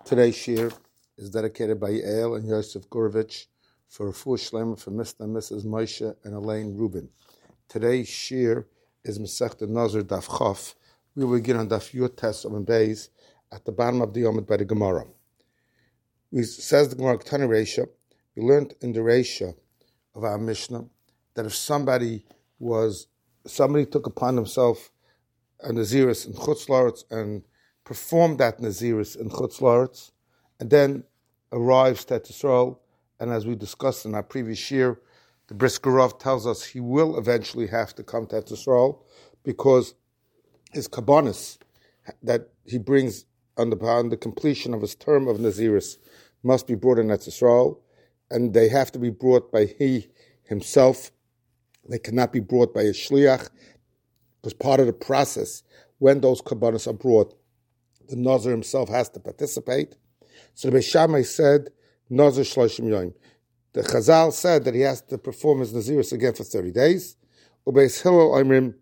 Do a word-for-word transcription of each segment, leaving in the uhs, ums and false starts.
Today's shir is dedicated by Yael and Yosef Gurovich for Refuah Shlema for Mister and Missus Moshe and Elaine Rubin. Today's shir is Masechta Nazir Daf Chaf. We will begin on Daf Yud Tes Amud Beis at the bottom of the Yomid by the Gemara. We says the Gemara Ketana Reisha. We learned in the Reisha of our Mishnah that if somebody was somebody took upon himself a Naziris in Chutz La'aretz and performed that Naziris in Chutz La'aretz, and then arrives to Yisrael, and as we discussed in our previous year, the Brisker Rav tells us he will eventually have to come to Yisrael because his kabbanis that he brings on the, on the completion of his term of Naziris must be brought in Yisrael, and they have to be brought by he himself. They cannot be brought by a shliach, because part of the process, when those kabbanis are brought, the Nazir himself has to participate. So the Beis Shammai said, Nazir Shloshim Yom. The Chazal said that he has to perform his Naziris again for thirty days. Ubeis Hillel Oimrim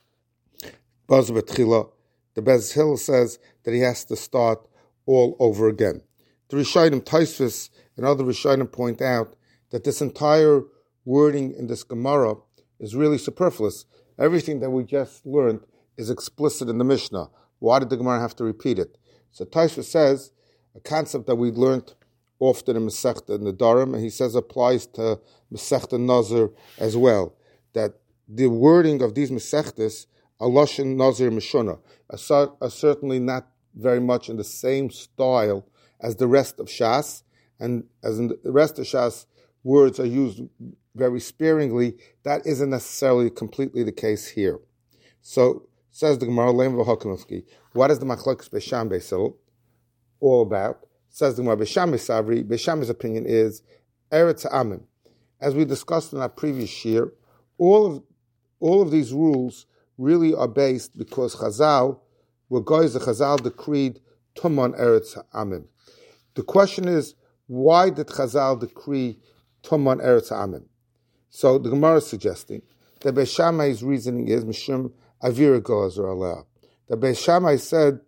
Baz B'Tchila. The Beis Hillel says that he has to start all over again. The Rishonim Tosfos and other Rishonim point out that this entire wording in this Gemara is really superfluous. Everything that we just learned is explicit in the Mishnah. Why did the Gemara have to repeat it? So Tosfos says a concept that we learned often in Masechta Nedarim, and he says applies to Masechta Nazir as well, that the wording of these Masechtas are Lashon Nazir Mishuna, are, are certainly not very much in the same style as the rest of Shas, and as in the rest of Shas, words are used very sparingly. That isn't necessarily completely the case here. So, says the Gemara, what is the Machlokes Beis Shammai Beis Hillel all about? Says the Gemara, Beis Shammai Savri, Beis Shammai's opinion is Eretz Amim. As we discussed in our previous year, all of all of these rules really are based because Chazal, were guys the Chazal decreed Tumon Eretz Amim. The question is, why did Chazal decree Tumon Eretz Amim? So the Gemara is suggesting that Beis Shammai's reasoning is Mishum Avira Gozer Allah. The Beis Shammai said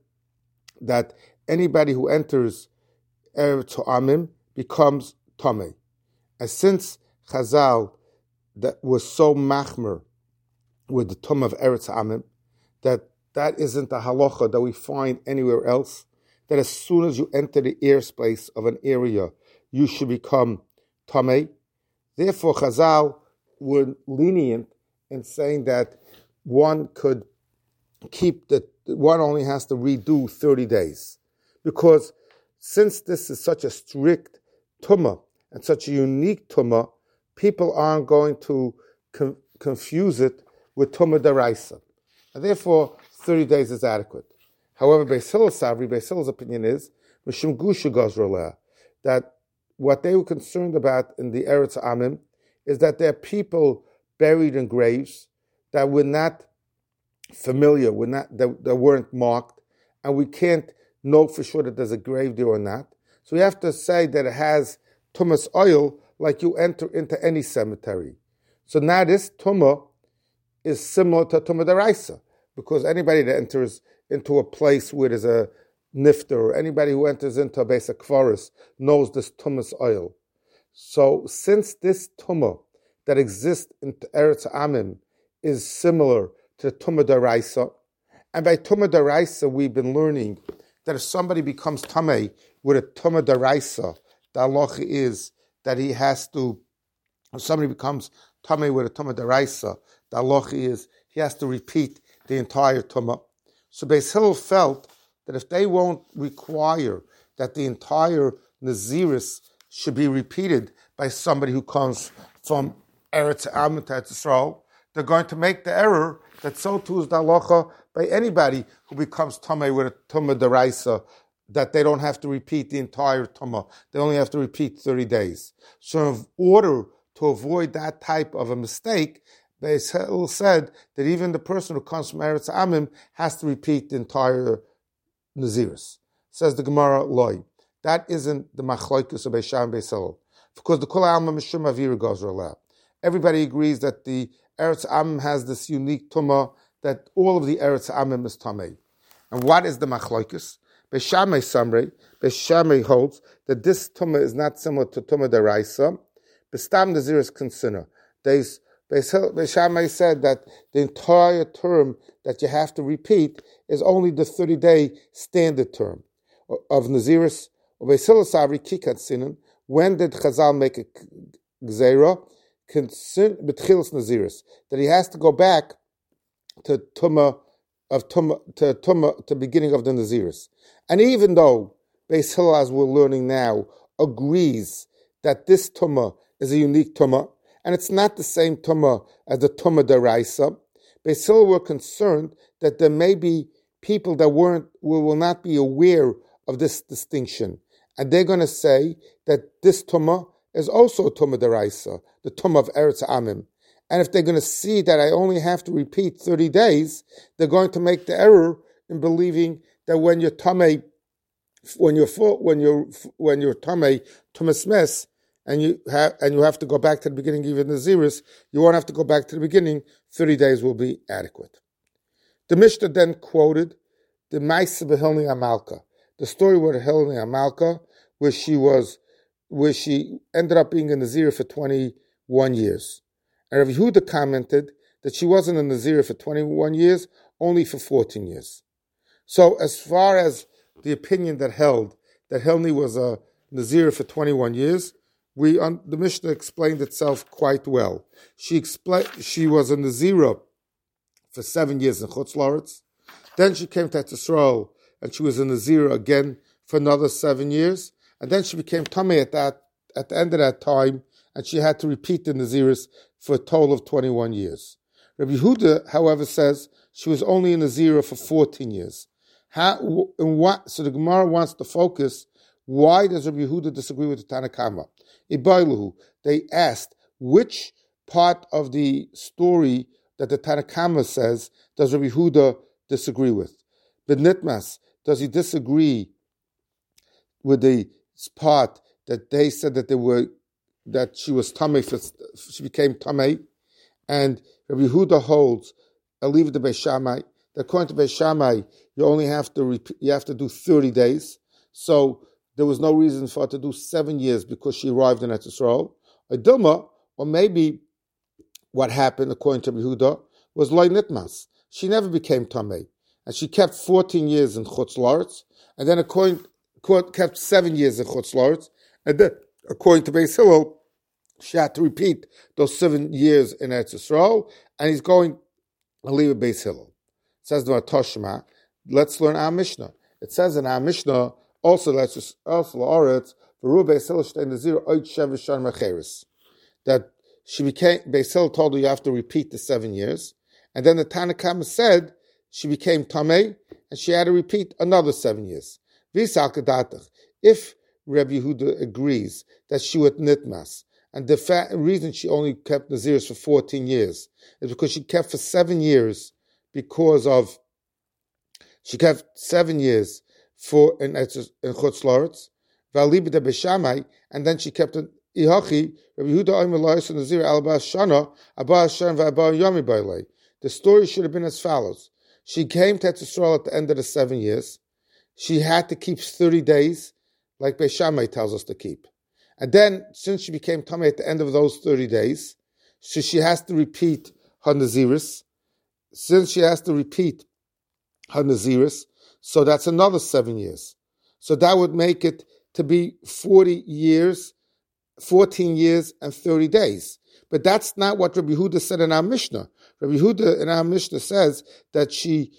that anybody who enters Eretz Amim becomes Tomei. And since Chazal that was so machmer with the Tum of Eretz Amim, that that isn't a halacha that we find anywhere else, that as soon as you enter the airspace of an area, you should become Tomei. Therefore, Chazal were lenient in saying that one could keep the, one only has to redo thirty days. Because since this is such a strict tumah and such a unique tumah, people aren't going to com- confuse it with tumah daraisa. And therefore, thirty days is adequate. However, Beis Hillel Savri, Beis Hillel's opinion is, Mishum Gusha Gazraleh, that what they were concerned about in the Eretz Amim is that there are people buried in graves that were not familiar, were not, that, that weren't marked, and we can't know for sure that there's a grave there or not. So we have to say that it has tumas oil like you enter into any cemetery. So now this tumah is similar to tumah daraisa, because anybody that enters into a place where there's a nifter, or anybody who enters into a beis hakvaros knows this tumas oil. So since this tumah that exists in Eretz Amim is similar to the tumah daraisa, and by tumah daraisa we've been learning that if somebody becomes tamei with a tumah daraisa, the halacha is that he has to, if somebody becomes tamei with a tumah daraisa, the halacha is he has to repeat the entire tumah. So Beis Hillel felt that if they won't require that the entire Naziris should be repeated by somebody who comes from Eretz Amim to Eretz Yisrael, they're going to make the error that so too is the halacha by anybody who becomes tamei with a tumah daraisa, that they don't have to repeat the entire tumah. They only have to repeat thirty days. So in order to avoid that type of a mistake, Beis Hillel said that even the person who comes from Eretz Amim has to repeat the entire Naziris. Says the Gemara, Loi. That isn't the machlokes of Beis Shammai and Beis Hillel. Because the Kol Alma Mishum Avira Gozer Allah. Everybody agrees that the Eretz Amim has this unique tumah that all of the Eretz Amim is tamei. And what is the machlokes? Beishamai Samrei, Beishamai holds that this tumah is not similar to tumah deraisa. Bestam Naziris consider. Beishamai said that the entire term that you have to repeat is only the thirty-day standard term of Naziris. When did Chazal make a gzeira? Betchilas Naziris, that he has to go back to tumah of tumah to tumah to beginning of the Naziris. And even though Beis Hillel, as we're learning now, agrees that this tumah is a unique tumah, and it's not the same tumah as the tumah deraisa, Beis Hillel were concerned that there may be people that weren't will, will not be aware of this distinction, and they're going to say that this tumah is also a tumah deraisa, the tumah of Eretz Amim. And if they're going to see that I only have to repeat thirty days, they're going to make the error in believing that when you're tamei, when you're full, when you're when you're tamei tumas mes, and you have and you have to go back to the beginning, even the Naziris, you won't have to go back to the beginning. Thirty days will be adequate. The Mishnah then quoted the Ma'aseh Hilni Amalka, the story with Hilni Amalka, where she was, where she ended up being a Nazir for twenty-one years. And Rav Yehuda commented that she wasn't a Nazir for twenty-one years, only for fourteen years. So as far as the opinion that held that Hilni was a Nazir for twenty-one years, we on, the Mishnah explained itself quite well. She explained she was a Nazira for seven years in Chutz La'aretz. Then she came to Yisrael and she was a Nazira again for another seven years. And then she became Tamei at that at the end of that time, and she had to repeat the Naziris for a total of twenty-one years. Rabbi Yehuda, however, says she was only a Nazira for fourteen years. How, and what, so the Gemara wants to focus, why does Rabbi Yehuda disagree with the Tanakama? Ibailuhu, they asked, which part of the story that the Tanakama says does Rabbi Yehuda disagree with? B'nitmas, does he disagree with the part that they said that they were that she was tamei, she became tamei, and Rabbi Yehuda holds, I'll leave it to Beis Shammai, that according to Beis Shammai, you only have to repeat, you have to do thirty days. So there was no reason for her to do seven years because she arrived in Eretz Yisrael. A Dilma, or maybe what happened according to Rabbi Yehuda was loy nitmas. She never became tamei, and she kept fourteen years in Chutz La'aretz, and then according kept seven years in Chutz La'aretz, and then according to Beis Hillel, she had to repeat those seven years in Eretz Yisrael, and he's going to leave it Beis Hillel. It says the Toshma. Let's learn our Mishnah. It says in our Mishnah also let's also La'aretz v'ru Beis Hillel shtei nazir oid sheva shan mecheres, that she became Beis Hillel told her you have to repeat the seven years, and then the Tanakama said she became tamei and she had to repeat another seven years. If Rabbi Yehuda agrees that she was nitmas, and the fa- reason she only kept Naziris for fourteen years is because she kept for seven years because of, she kept seven years for in, in Chutz La'aretz, V'alibi de Beishamai, and then she kept an Ihachi, Rabbi Yehuda Omer La'is Nazir Alba Shana, Abba Hashem V'Abba Yomi Bailei. The story should have been as follows. She came to Yisrael at the end of the seven years. She had to keep thirty days, like Beis Shammai tells us to keep. And then, since she became tamei at the end of those thirty days, so she has to repeat her Naziris. Since she has to repeat her Naziris, so that's another seven years. So that would make it to be forty years, fourteen years and thirty days. But that's not what Rabbi Yehuda said in our Mishnah. Rabbi Yehuda in our Mishnah says that she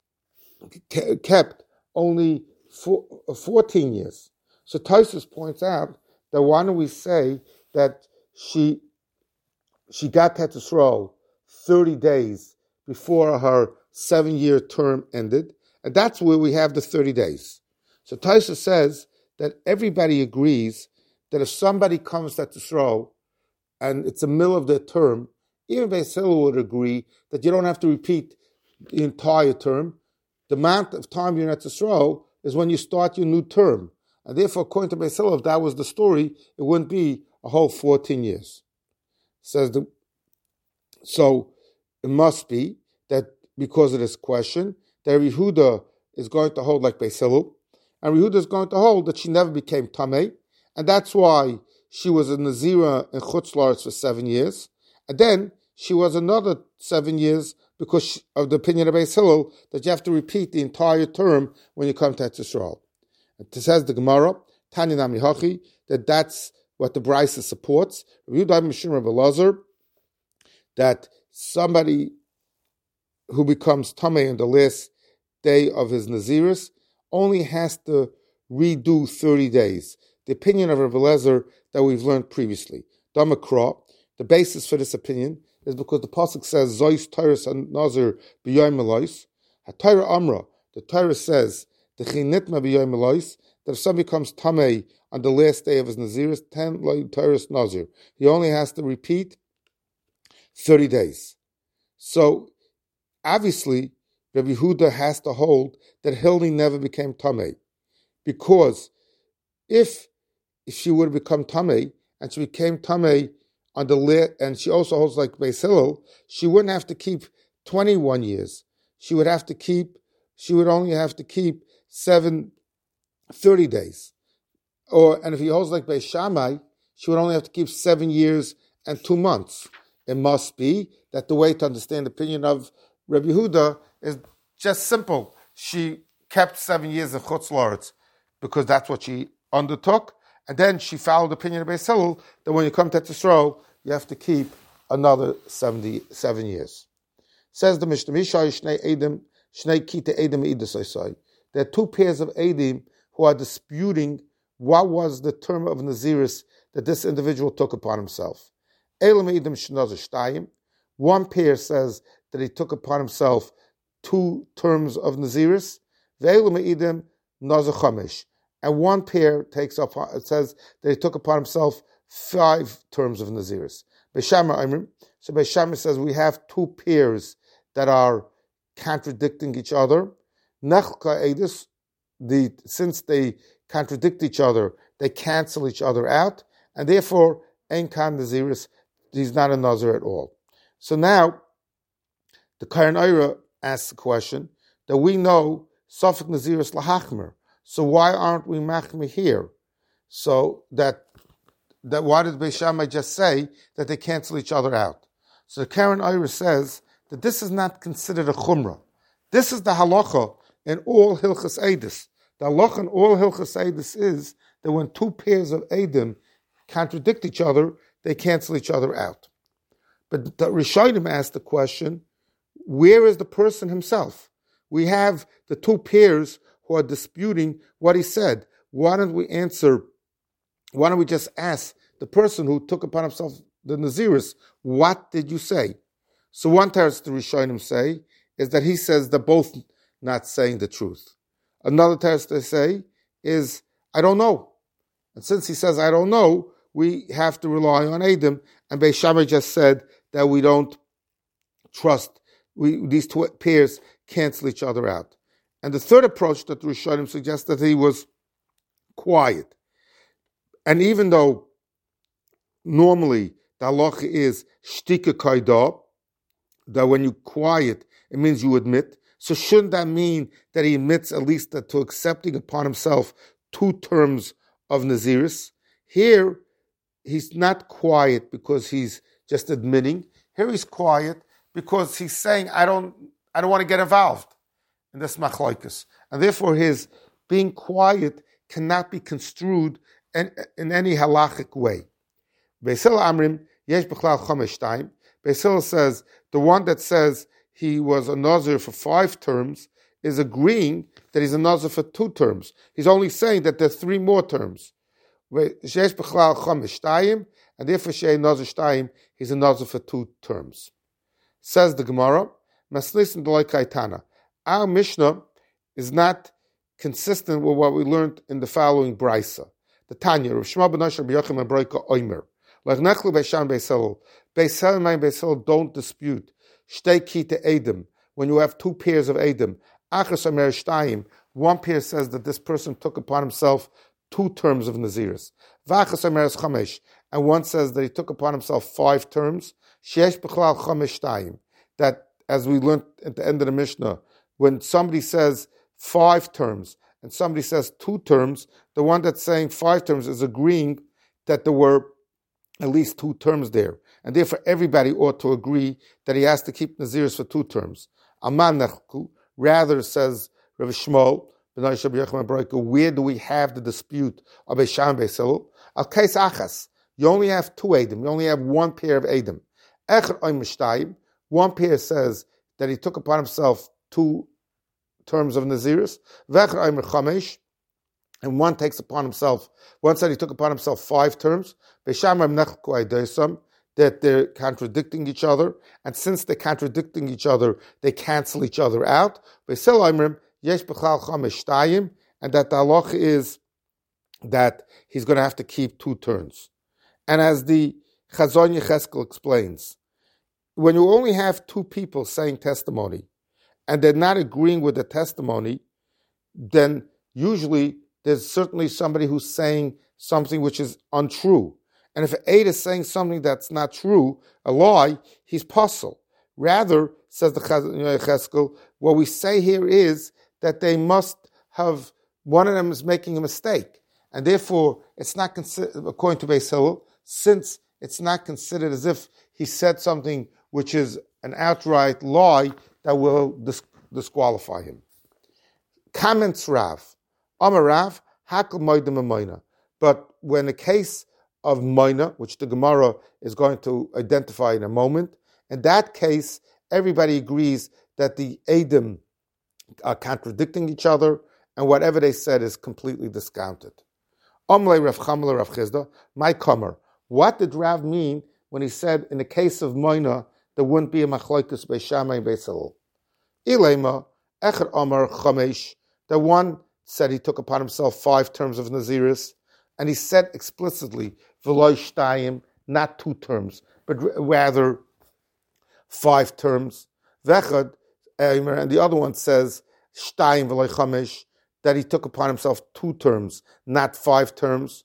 kept only four, fourteen years. So Tosfos points out that why don't we say that she she got to Yisrael thirty days before her seven-year term ended, and that's where we have the thirty days. So Tosfos says that everybody agrees that if somebody comes to Yisrael and it's the middle of their term, even Beis Hillel would agree that you don't have to repeat the entire term. The amount of time you're at Yisrael is when you start your new term. And therefore, according to Beis Hillel, if that was the story, it wouldn't be a whole fourteen years. Says the, so it must be that because of this question, that Rabbi Yehuda is going to hold like Beis Hillel, And Rehuda is going to hold that she never became Tameh, and that's why she was a Nazira in Chutz La'aretz for seven years, and then she was another seven years because of the opinion of Beis Hillel that you have to repeat the entire term when you come to Eretz Yisrael. It says the Gemara, Tanya Nami Hachi, that that's what the Brisa supports. Rehuda Mishum Rav Elazar, that somebody who becomes Tameh on the last day of his Naziris only has to redo thirty days. The opinion of Rav Elazar that we've learned previously. Damakra, the basis for this opinion is because the pasuk says Zois Tyrus and Nazir b'yoyim Elois. HaTorah Amra, the Torah says the Chinitma b'yoyim Elois, that if somebody becomes Tameh on the last day of his Naziris, ten like Tyrus Nazir, he only has to repeat thirty days. So obviously, Rabbi Yehuda has to hold that Hildy never became Tameh, because if if she would have become Tameh and she became Tameh on the lit, and she also holds like Beis Hillel, she wouldn't have to keep twenty-one years. She would have to keep. She would only have to keep seven, thirty days. Or and if he holds like Beis Shammai, she would only have to keep seven years and two months. It must be that the way to understand the opinion of Rabbi Yehuda is just simple. She kept seven years of Chutz La'aretz because that's what she undertook, and then she followed the opinion of Beis Hillel that when you come to Eretz Yisrael, you have to keep another seventy-seven years. Says the Mishnah, Shnei Edim, Shnei Kita Edim Idus. There are two pairs of Edim who are disputing what was the term of Naziris that this individual took upon himself. Elam Edim Shnazar Shtayim. One pair says that he took upon himself two terms of Naziris. Ve'elam Edim Nazar Chamesh. And one pair takes up, it says that he took upon himself five terms of Naziris. Beis Shammai Amrim. So Beis Shammai says we have two pairs that are contradicting each other. Nechka Edis, the since they contradict each other, they cancel each other out, and therefore Ein Kan Naziris, he's not a Nazir at all. So now the Karen Eira asks the question that we know Safek Naziris Lahachmer. So why aren't we machmir here? So that that why did Beis Shammai just say that they cancel each other out? So the Karen Eira says that this is not considered a chumrah. This is the halacha in all hilchas edus. The halacha in all hilchas edus is that when two pairs of edim contradict each other, they cancel each other out. But the Rishonim asked the question, where is the person himself? We have the two pairs who are disputing what he said. Why don't we answer, why don't we just ask the person who took upon himself the Naziris, what did you say? So one teretz the Rishonim say is that he says they're both not saying the truth. Another teretz they say is, I don't know. And since he says, I don't know, we have to rely on Edom. And Beis Shammai just said that we don't trust, we, these two pairs cancel each other out. And the third approach that the Rishonim suggests that he was quiet. And even though normally the halacha is shtika kaida, that when you quiet, it means you admit. So shouldn't that mean that he admits at least that to accepting upon himself two terms of Naziris? Here, he's not quiet because he's just admitting. Here he's quiet because he's saying, I don't, I don't want to get involved in this machlokes. And therefore his being quiet cannot be construed in, in any halachic way. Beis Hillel Amrim, Yesh B'chlal Chomesh Shtayim. Beis Hillel says, the one that says he was a Nazir for five terms is agreeing that he's a Nazir for two terms. He's only saying that there are three more terms. Yesh B'chlal Chomesh Shtayim, and therefore Shei Nazir Shtayim, he's a Nazir for two terms. Says the Gemara, Maslis and Delay Kaitana. Our Mishnah is not consistent with what we learned in the following brisa. The Tanya, Rav Shema ben Asher b'Yochim and Broika Oimer. Like Nechlu Beis Shammai Beis Hillel. Beis Hillel and Beis Hillel don't dispute. Shtei Kita Edom. When you have two pairs of Edom. Achas Amer Shtayim. One pair says that this person took upon himself two terms of Naziris. V'achas Amer Chamesh. And one says that he took upon himself five terms. Sheesh B'chlal Chamesh Shtayim. That, as we learned at the end of the Mishnah, when somebody says five terms, and somebody says two terms, the one that's saying five terms is agreeing that there were at least two terms there. And therefore everybody ought to agree that he has to keep Naziris for two terms. Aman nechku, rather, says Rav Shmuel, where do we have the dispute of Beisham Beis Hillel? Al Kais Achas, you only have two Eidim, you only have one pair of Eidim. Echer Oim Mishtayim, one pair says that he took upon himself two terms of Naziris, Vecher Oim Chamesh, and one takes upon himself, one said he took upon himself five terms, Beisham Rav Nechku Aideisam, that they're contradicting each other, and since they're contradicting each other, they cancel each other out. Beis Hillel Oimrim, Yesh B'chal Chamesh Shtayim, and that the halacha is that he's going to have to keep two turns. And as the Chazon Yecheskel explains, when you only have two people saying testimony, and they're not agreeing with the testimony, then usually there's certainly somebody who's saying something which is untrue. And if an aide is saying something that's not true, a lie, he's puzzled. Rather, says the Chazon Yecheskel, what we say here is that they must have, one of them is making a mistake. And therefore, it's not considered, according to Beis Hillel, since it's not considered as if he said something which is an outright lie that will dis- disqualify him. Comments Rav. Amar Rav, Hakal Moedim Moina. But when the case of Moina, which the Gemara is going to identify in a moment, in that case, everybody agrees that the Eidim are contradicting each other, and whatever they said is completely discounted. Omlei Rav Chamla Rav Chizda, my comer. What did Rav mean when he said in the case of Moina there wouldn't be a machlokes Beis Shammai and Beis Hillel? Ilema Echer Amar Chamesh. The one said he took upon himself five terms of Naziris, and he said explicitly V'lo Shtayim, not two terms, but rather five terms. Vechad. And the other one says, Shtayim v'loy chamesh, that he took upon himself two terms, not five terms.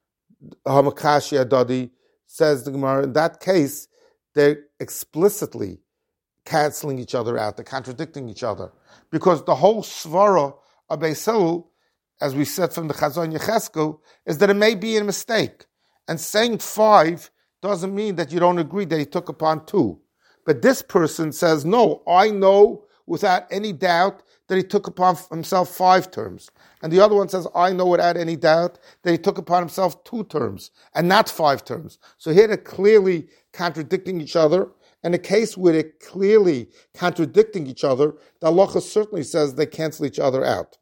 Hamakashi Adadi, says the Gemara, in that case, they're explicitly canceling each other out, they're contradicting each other. Because the whole svara of Beis Hillel, as we said from the Chazon Yecheskel, is that it may be a mistake. And saying five doesn't mean that you don't agree that he took upon two. But this person says, no, I know without any doubt that he took upon himself five terms. And the other one says, I know without any doubt that he took upon himself two terms and not five terms. So here they're clearly contradicting each other. And a case where they're clearly contradicting each other, the halacha certainly says they cancel each other out.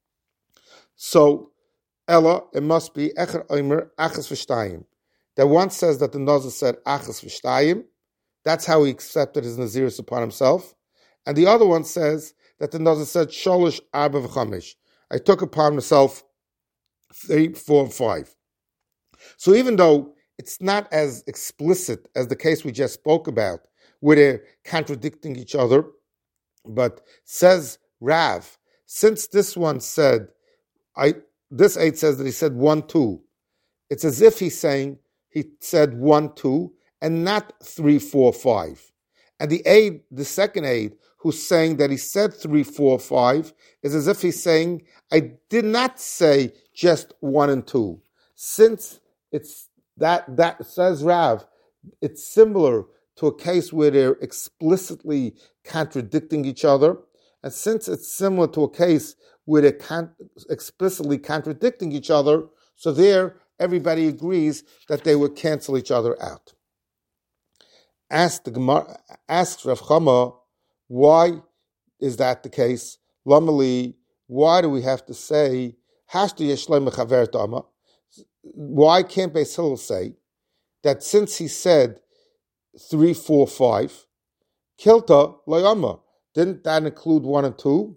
So, Ella, it must be Echer Omer Achas V'Shtayim. That one says that the Nazir said Achas V'Shtayim. That's how he accepted his Naziris upon himself. And the other one says that the Nazir said, Sholosh Arba V'Chamesh. I took upon myself three, four, and five. So even though it's not as explicit as the case we just spoke about, where they're contradicting each other, but says Rav, since this one said, I this eight says that he said one, two, it's as if he's saying he said one, two, and not three, four, five. And the aid, the second aid, who's saying that he said three, four, five, is as if he's saying, I did not say just one and two. Since it's that, that says Rav, it's similar to a case where they're explicitly contradicting each other. And since it's similar to a case where they're con- explicitly contradicting each other, so there everybody agrees that they would cancel each other out. Ask the Gemara, asks Rav Chama, why is that the case? Lamali, why do we have to say Hashtu Yeshlem Mechaver Dama? Why can't Beis Hillel say that since he said three, four, five, Kilta Layama, didn't that include one and two?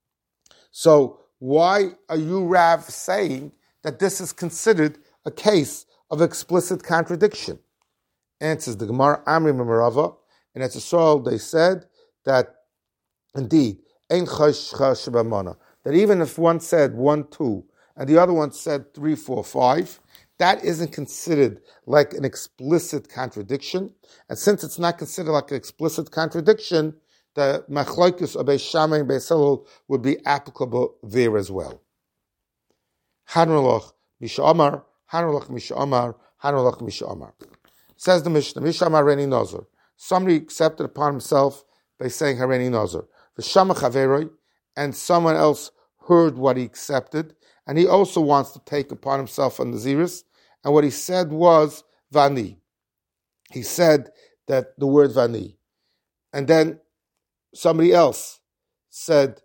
So why are you, Rav, saying that this is considered a case of explicit contradiction? Answers the Gemara, Amri Memarava, and as a soil they said that indeed, Ein Chash Shabamana, that even if one said one, two, and the other one said three, four, five, that isn't considered like an explicit contradiction. And since it's not considered like an explicit contradiction, the Machlokes of Beis Shammai and Beis Hillel would be applicable there as well. Hanrolach Misha Amar, Hanrolach Misha Amar, Hanrolach Misha Amar. Says the Mishnah, Misha Amar Hareni Nazar. Somebody accepted upon himself by saying Hareni Nazar. V'shama Chaveroi, and someone else heard what he accepted, and he also wants to take upon himself a Naziris, and what he said was Vani. He said that the word Vani. And then somebody else said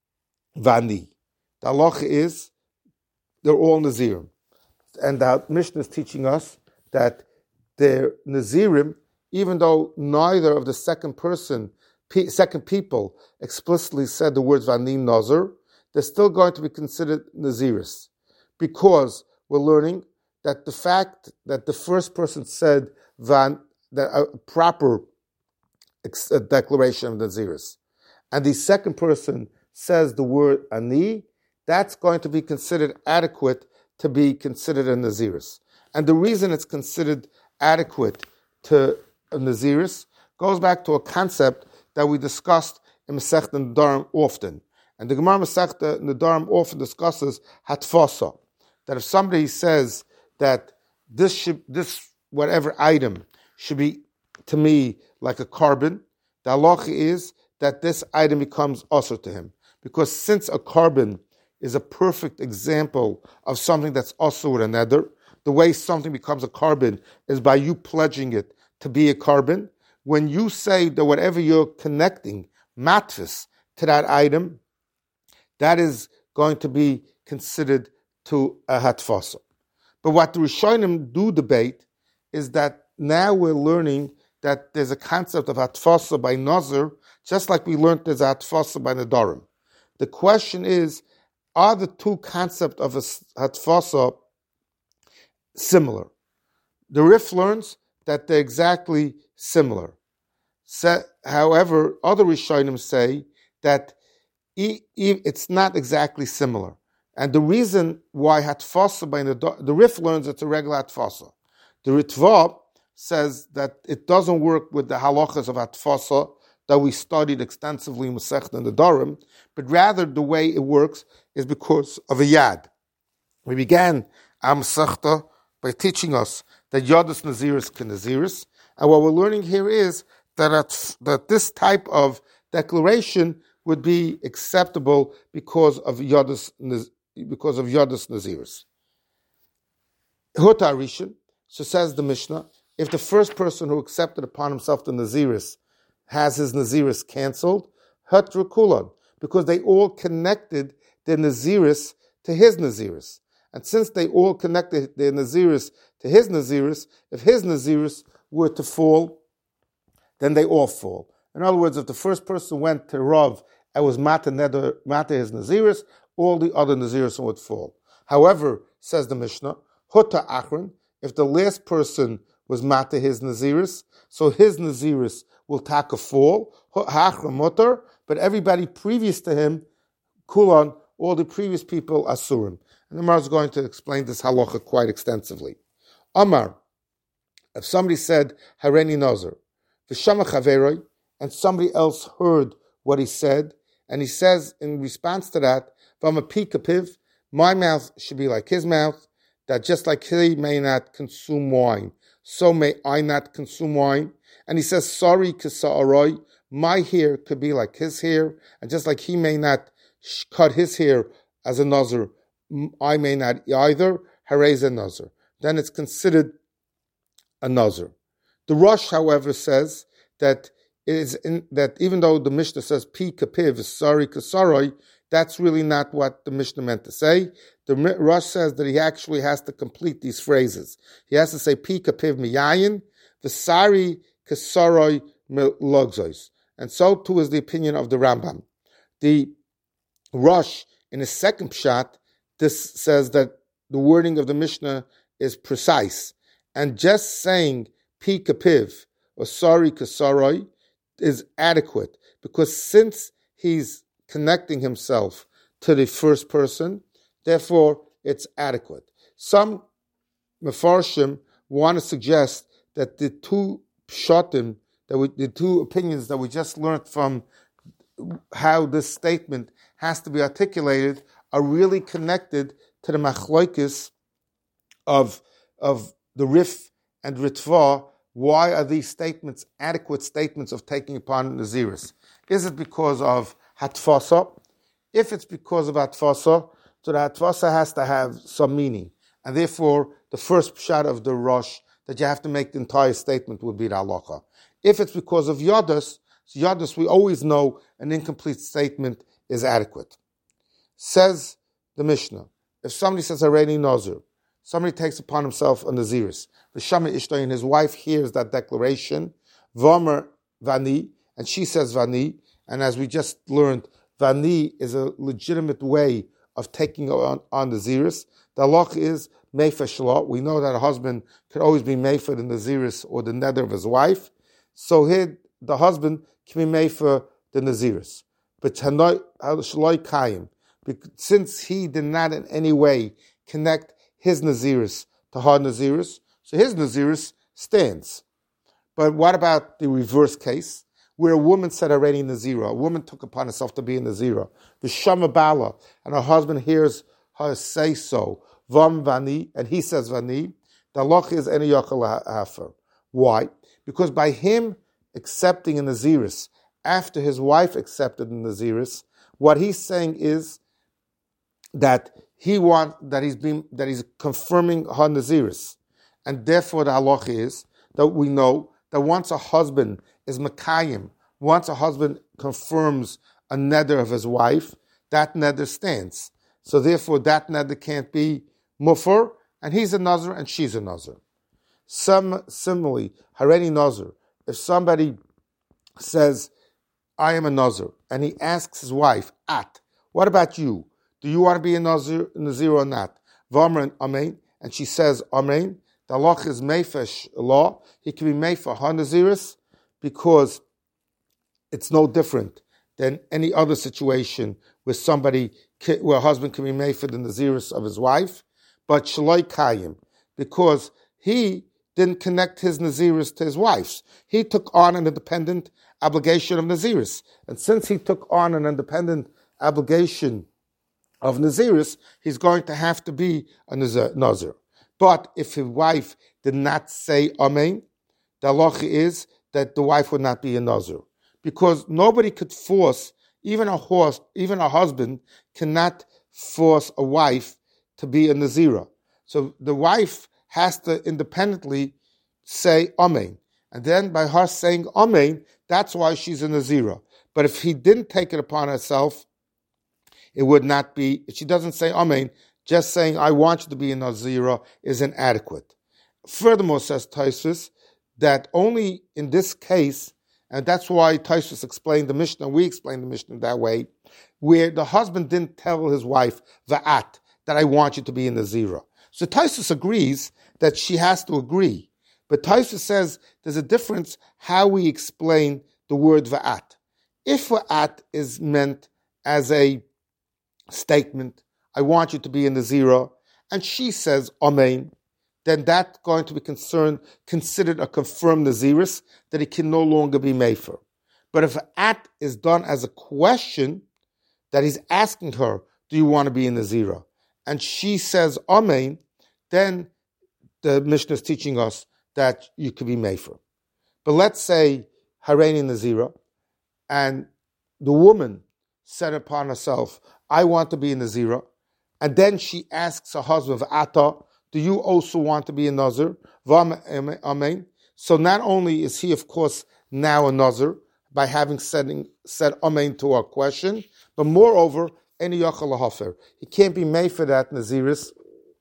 Vani. The halacha is they're all Nazirim. And the Mishnah is teaching us that they're Nazirim, even though neither of the second person, second people explicitly said the words Vani Nazar, they're still going to be considered Naziris. Because we're learning that the fact that the first person said Van, that a proper ex- a declaration of Naziris, and the second person says the word Ani, that's going to be considered adequate to be considered a Naziris. And the reason it's considered adequate to a Naziris goes back to a concept that we discussed in Masechta Nedarim often. And the Gemara Masechta Nedarim often discusses Hatfasa, that if somebody says that this should, this whatever item should be, to me, like a carbon, the halacha is that this item becomes asur to him. Because since a carbon is a perfect example of something that's asur with a neder, the way something becomes a carbon is by you pledging it to be a carbon. When you say that whatever you're connecting, matfis, to that item, that is going to be considered to a hatfasa. But what the Rishonim do debate is that now we're learning that there's a concept of hatfasa by Nazar, just like we learned there's a hatfasa by Nedarim. The question is, are the two concepts of a hatfasa similar? The Rif learns that they're exactly similar. So, however, other Rishonim say that e- e- it's not exactly similar. And the reason why hatfasa by Nedarim, the Rif learns it's a regular hatfasa. The Ritva says that it doesn't work with the halachas of hatfasa that we studied extensively in Masechta Nedarim, but rather the way it works is because of a yad. We began our Masechta by teaching us that Yadus Naziris can Naziris, and what we're learning here is that at, that this type of declaration would be acceptable because of Yadus because of Yadus Naziris. Huta Rishon, so says the Mishnah, if the first person who accepted upon himself the Naziris has his Naziris cancelled, Hatra Kulon, because they all connected their Naziris to his Naziris. And since they all connected their Naziris to his Naziris, if his Naziris were to fall, then they all fall. In other words, if the first person went to Rav and was Mata Neder, Mata his Naziris, all the other Naziris would fall. However, says the Mishnah, Huta Achron, if the last person was Mata his Naziris, so his Naziris will take a fall, Hachron Mutter, but everybody previous to him, Kulon, all the previous people, Asurim. And the Gemara is going to explain this halacha quite extensively. Amar, if somebody said, Hareni Nazar, V'shama Chaveroi, and somebody else heard what he said, and he says in response to that, V'ama Pikapiv, my mouth should be like his mouth, that just like he may not consume wine, so may I not consume wine. And he says, sorry, Kisa'aroi, my hair could be like his hair, and just like he may not cut his hair as a Nazar, I may not either, Harez a Nazar. Then it's considered a Nazar. The Rosh, however, says that it is in, that even though the Mishnah says Pi Kapiv, sorry Kasaroi, that's really not what the Mishnah meant to say. The Rosh says that he actually has to complete these phrases. He has to say Pi Kapiv Miyayin, Vasari Kasaroi Logzois. And so too is the opinion of the Rambam. The Rosh, in his second pshat, this says that the wording of the Mishnah is precise. And just saying Pi Kapiv or Sari Kasaroi is adequate, because since he's connecting himself to the first person, therefore it's adequate. Some Mefarshim want to suggest that the two pshatim, that we, the two opinions that we just learned from how this statement has to be articulated, are really connected to the machloikis of, of the Rif and Ritva. Why are these statements adequate statements of taking upon Naziris? Is it because of Hatfasa? If it's because of Hatfasa, so the Hatfasa has to have some meaning. And therefore, the first pshat of the Rosh, that you have to make the entire statement, would be the halacha. If it's because of Yadus, so Yadus, we always know an incomplete statement is adequate. Says the Mishnah, if somebody says Hareni Nazir, somebody takes upon himself a Naziris, V'shama Ishtay, and his wife hears that declaration, Vomer Vani, and she says Vani, and as we just learned, Vani is a legitimate way of taking on, on Naziris. The halach is Meifa Shlah. We know that a husband could always be Meifa the Naziris or the nether of his wife. So here, the husband can be Meifa the Naziris. But Shaloi Kayim, since he did not in any way connect his Naziris to her Naziris, so his Naziris stands. But what about the reverse case, where a woman said already Nazira, a woman took upon herself to be a Nazira, the Shama Bala, and her husband hears her say so, Vam Vani, and he says Vani, the halach is Eni Yochel Hafer. Why? Because by him accepting a Naziris after his wife accepted a Naziris, what he's saying is that he want that he's being that he's confirming her Naziris, and therefore the halach is that we know that once a husband is Makayim, once a husband confirms a neder of his wife, that neder stands. So therefore that neder can't be mufar, and he's a nazir and she's a nazir. Some similarly, Hareni nazir, if somebody says, I am a nazir, and he asks his wife, At, what about you? Do you want to be a nazir, nazir or not? Vamran amen, and she says amen. The halach is meifesh law. He can be meifa ha naziris because it's no different than any other situation where somebody, where a husband can be meifa the naziris of his wife, but shaloi kayim, because he didn't connect his naziris to his wife's. He took on an independent obligation of naziris, and since he took on an independent obligation of naziris, he's going to have to be a nazir. But if his wife did not say amen, the halacha is that the wife would not be a nazir, because nobody could force, even a horse, even a husband cannot force a wife to be a nazira. So the wife has to independently say amen, and then by her saying amen, that's why she's a nazira. But if he didn't take it upon herself, it would not be. If she doesn't say amen, just saying, I want you to be a Nazira is inadequate. Furthermore, says Tosfos, that only in this case, and that's why Tosfos explained the Mishnah, we explained the Mishnah that way, where the husband didn't tell his wife, Va'at, that I want you to be a Nazira. So Tosfos agrees that she has to agree. But Tosfos says there's a difference how we explain the word Va'at. If Va'at is meant as a statement, I want you to be in the zero, and she says amen, then that's going to be concerned, considered a confirmed naziris, that it can no longer be mefer. But if at is done as a question, that he's asking her, do you want to be in the zero? And she says amen, then the Mishnah is teaching us that you could be mefer. But let's say Hareni Nazira, and the woman said upon herself, I want to be in the zero. And then she asks her husband, Ata, do you also want to be a Nazir? Amen. So not only is he, of course, now a Nazir by having said, said Amen to our question, but moreover, any Yachal Hafer. He can't be made for that Naziris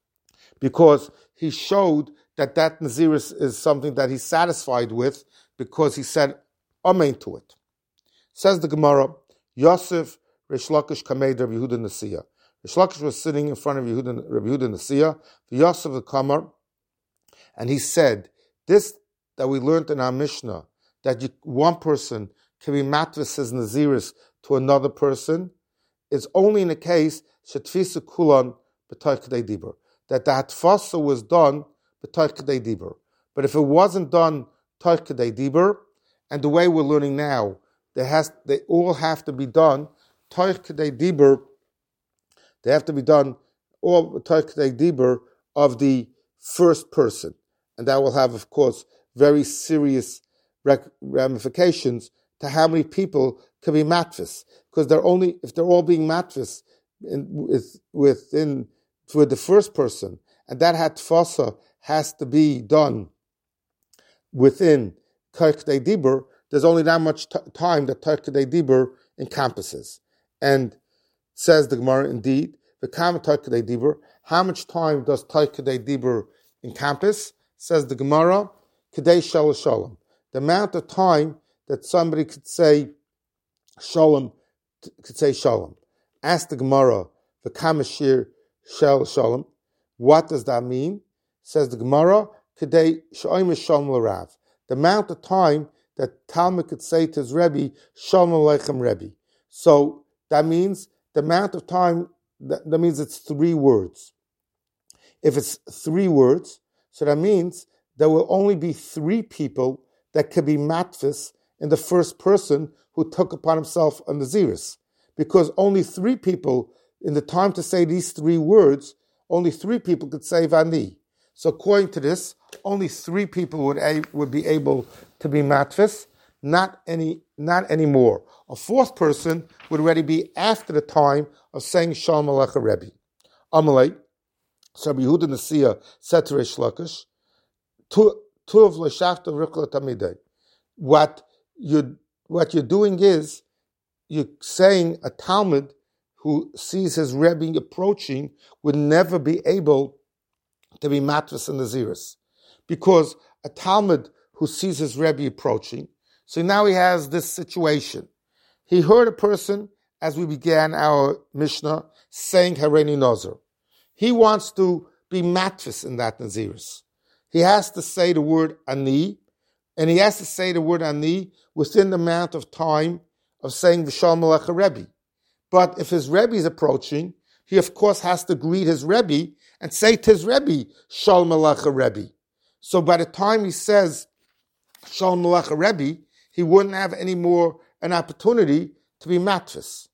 because he showed that that Naziris is something that he's satisfied with because he said Amen to it. Says the Gemara, Yosef Reish Lakish Kamed Rabbi Yehuda Nasiya. Reish Lakish was sitting in front of Yehuda, Rabbi Yehuda Nasiya, the Yosef the Kamar, and he said, this that we learned in our Mishnah, that you, one person can be matvis his Naziris to another person, is only in the case Shetfisa Kulan B'Toich K'dei Dibur, that the Hatfasa was done B'Toich K'dei Dibur. But if it wasn't done Toich K'dei Dibur, and the way we're learning now, They has they all have to be done Toich K'dei Dibur. They have to be done or Tarkei Dibur of the first person. And that will have, of course, very serious ramifications to how many people can be matvis. Because they're only, if they're all being matvis in, with, within, with the first person, and that hatfasa has to be done within Tarkei Dibur, there's only that much t- time that Tarkei Dibur encompasses. And says the Gemara, indeed, the Kama Tarkei Dibur, how much time does Tarkei Dibur encompass? Says the Gemara, Kedei Shel Shalom. The amount of time that somebody could say Shalom, could say Shalom. Ask the Gemara, the Kama Shir Shel Shalom, what does that mean? Says the Gemara, Kedei Shoim Shalom L'Rav. The amount of time that Talmud could say to his Rebbe, Shalom Aleichem Rebbe. So that means the amount of time, that, that means it's three words. If it's three words, so that means there will only be three people that could be matfis in the first person who took upon himself a Naziris. Because only three people, in the time to say these three words, only three people could say Vani. So according to this, only three people would a, would be able to be matfis, not any not anymore. A fourth person would already be after the time of saying Shalom Aleichem Rebbe. Amalei, so Rabbi Yehuda Nasiya said to Reish Lakish, Tuv l'shafta rikla tamidei. What you what you're doing is you're saying a Talmud who sees his Rebbe approaching would never be able to be matras and naziris, because a Talmud who sees his Rebbe approaching. So now he has this situation. He heard a person, as we began our Mishnah, saying Hareni Nazar. He wants to be matras in that naziris. He has to say the word ani, and he has to say the word ani within the amount of time of saying V'shalom Aleichem Rebbe. But if his Rebbe is approaching, he of course has to greet his Rebbe and say to his Rebbe, Shalom Aleichem Rebbe. So by the time he says Shalom Aleichem Rebbe, he wouldn't have any more an opportunity to be matris.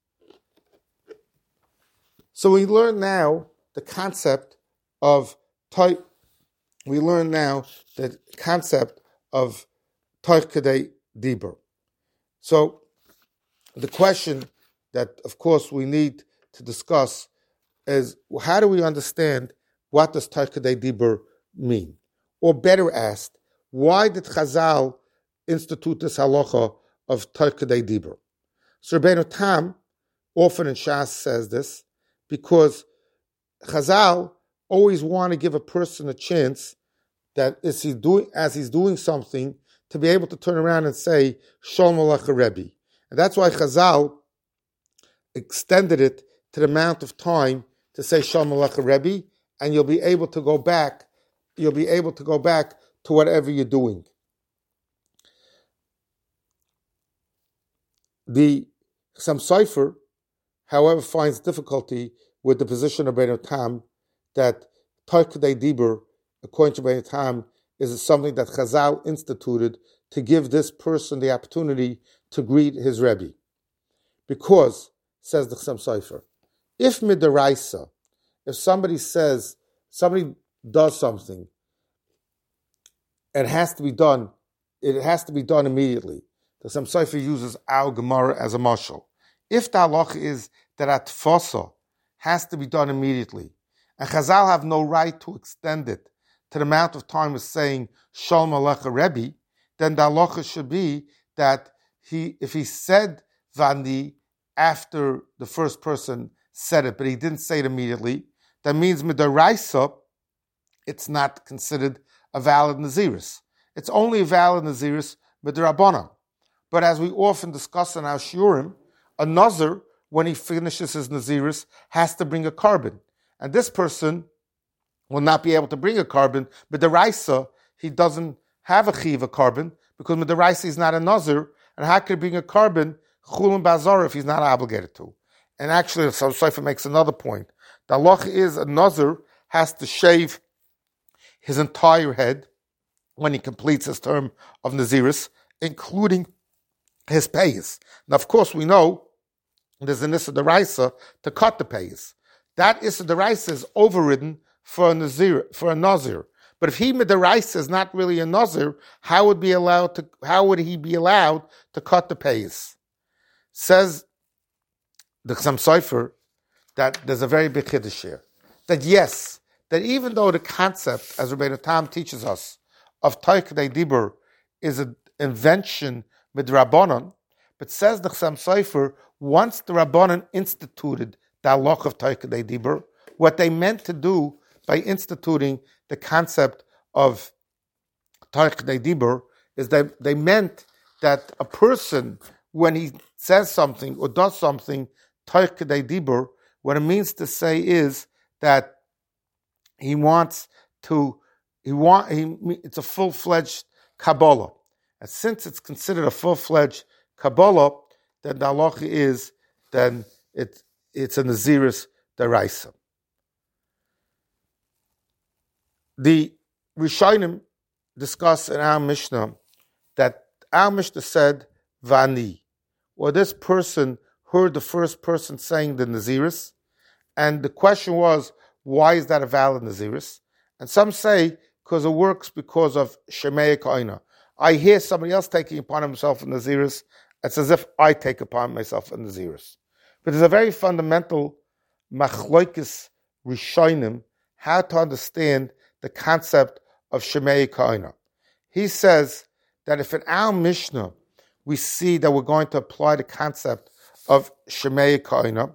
So we learn now the concept of type. We learn now the concept of Tarkei Dibur. So the question that, of course, we need to discuss is, how do we understand what does Tarkei Dibur mean? Or better asked, why did Chazal institute this halacha of Tarkei Dibur? So Rabbeinu Tam often in Shas says this because Chazal always want to give a person a chance that is he doing as he's doing something to be able to turn around and say Shalom Aleichem Rebbe. And that's why Chazal extended it to the amount of time to say Shalom Aleichem Rebbe, and you'll be able to go back, you'll be able to go back to whatever you're doing. The Chassam Sofer, however, finds difficulty with the position of Rabbeinu Tam that Tarkei Dibur, according to Rabbeinu Tam, is something that Chazal instituted to give this person the opportunity to greet his Rebbe. Because, says the Chassam Sofer, if midaraisa, if somebody says, somebody does something, it has to be done, it has to be done immediately. The Chassam Sofer uses our Gemara as a mashal. If the halacha is that atfasa has to be done immediately, and Chazal have no right to extend it to the amount of time of saying Shalom Aleichem Rebbe, then the halacha should be that he, if he said Vandi after the first person said it, but he didn't say it immediately, that means midaraisa, it's not considered a valid naziris. It's only a valid naziris midrabanan. But as we often discuss in our shiurim, a nazir, when he finishes his naziris, has to bring a carbon. And this person will not be able to bring a carbon. Midaraisa, he doesn't have a chiv, a carbon, because midaraisa is not a nazir, and how could he bring a carbon, chulun bazar, if he's not obligated to? And actually, so Sofer makes another point. The halacha is a nazir has to shave his entire head when he completes his term of naziris, including his payas. Now, of course, we know there's an issa deraisa to cut the payas. that Issa Deraisa is overridden for a Nazir, for a Nazir. But if he Midaraisa is not really a Nazir, how would be allowed to? How would he be allowed to cut the payas? Says the Chassam Sofer that there's a very big chiddush here. That yes, that even though the concept, as Rabbeinu Tam teaches us, of Toikdei Dibur is an invention with Rabbanon, but says the Chassam Sofer, once the Rabbanon instituted the halach of Toikdei Dibur, what they meant to do by instituting the concept of Toikdei Dibur is that they meant that a person, when he says something or does something, Toikdei Dibur, what it means to say is that he wants to, he want, he, it's a full-fledged Kabbalah. And since it's considered a full-fledged Kabbalah, then the halacha is, then it, it's a Naziris Deraisa. The Rishonim discuss in our Mishnah that our Mishnah said, Vani, or this person heard the first person saying the Naziris, and the question was, why is that a valid Naziris? And some say, because it works because of Shemei Ka'ina. I hear somebody else taking upon himself a Naziris, it's as if I take upon myself a Naziris. But there's a very fundamental Machloikis Rishonim, how to understand the concept of Shemei Ka'ina. He says that if in our Mishnah we see that we're going to apply the concept of Shemei Ka'ina,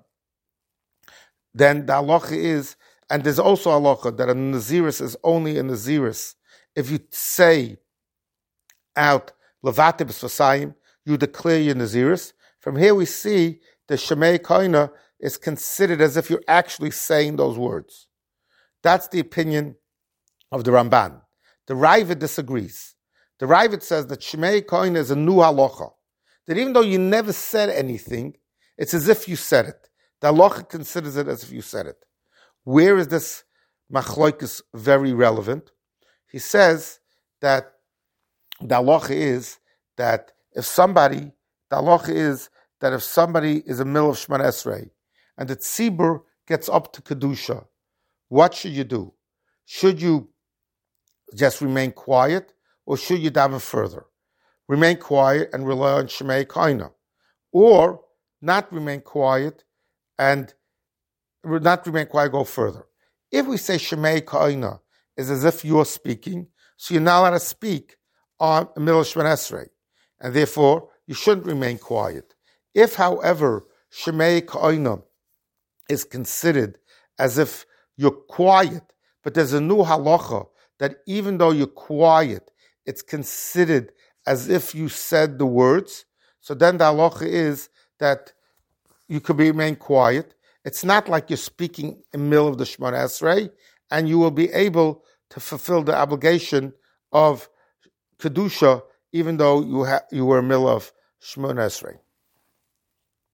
then the halacha is, and there's also halacha that a Naziris is only a Naziris if you say out Levate B'Svasayim, you declare your Naziris. From here we see the Shemei Ka'ina is considered as if you're actually saying those words. That's the opinion of the Ramban. The Ravid disagrees. The Ravid says that Shemei Ka'ina is a new halacha. That even though you never said anything, it's as if you said it. The halacha considers it as if you said it. Where is this machloikis very relevant? He says that the halacha is that if somebody, the halacha is that if somebody is a middle of Shemona Esrei and the tzibur gets up to Kedusha, what should you do? Should you just remain quiet, or should you daven further? Remain quiet and rely on Shemei Ka'ina, or not remain quiet and not remain quiet, go further. If we say Shemei Ka'ina is as if you're speaking, so you're not allowed to speak on the middle of Shemona Esrei, and therefore you shouldn't remain quiet. If, however, Shemei Ka'ina is considered as if you're quiet, but there's a new halacha that even though you're quiet, it's considered as if you said the words. So then the halacha is that you could remain quiet. It's not like you're speaking in the middle of the Shemona Esrei, and you will be able to fulfill the obligation of Kedusha, even though you ha- you were in the middle of Shemona Esrei.